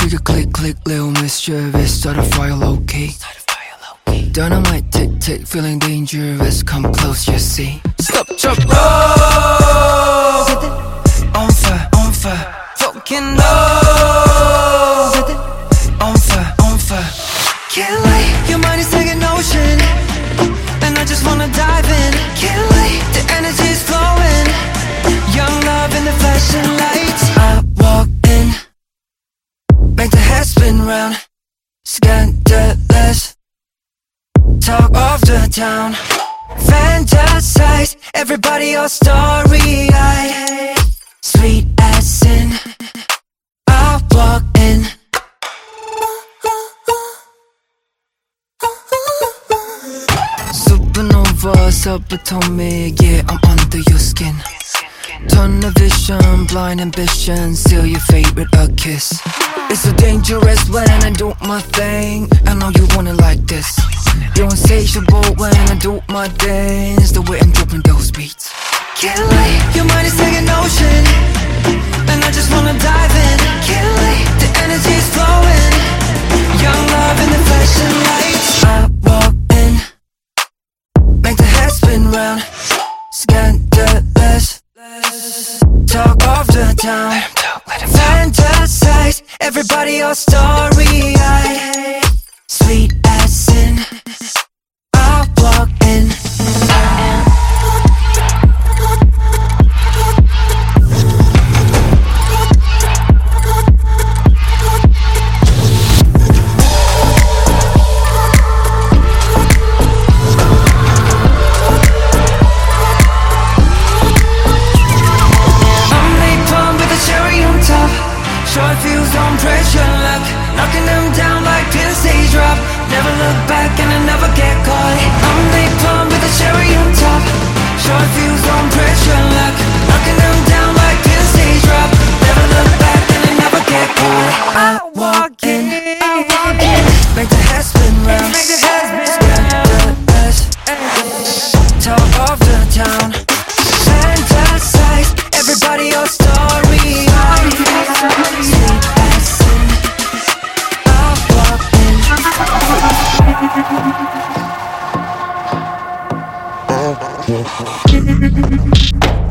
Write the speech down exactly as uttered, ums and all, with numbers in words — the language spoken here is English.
Trigger click click, little mischievous. Start a fire low key. Dynamite tick tick, feeling dangerous. Come close, you see. Stop, jump, roll. With it on fire, on fire. Fucking roll. With it on fire, on fire. Can't wait, your mind is like an ocean, and I just wanna dive in. Can't wait, the energy is flowing. Young love in the flashing lights. I walk in, make the head spin round. Scandalous, talk of the town. Fantasize, everybody all starry-eyed. Sweet as sin, I walk in. Supernova, subatomic, yeah, I'm under your skin. Tunnel vision, blind ambition, seal your fate with a kiss. It's so dangerous when I do my thing. I know you want it like this. You're insatiable when I do my dance. The way I'm dropping those beats. Can't wait, your mind is like an ocean, and I just wanna dive in. Can't wait, the energy is flowing. Young love in the flashing lights. I walk in, make the head spin round. Scandalous, talk of the town. Fantasize, everybody all starry-eyed. Sweet as sin, I walk in. Short fuse on pressure lock, knocking them down like pin stage drop. Never look back and I never get caught. I'm napalm with a cherry on top. Short fuse on pressure lock, knocking them down like pin stage drop. Never look back and I never get caught. I walk in, I walk in, make the head spin round. Make the head spin round. Talk of the town. Fantasize, everybody all starry-eyed. Sweet as sin, I walk in.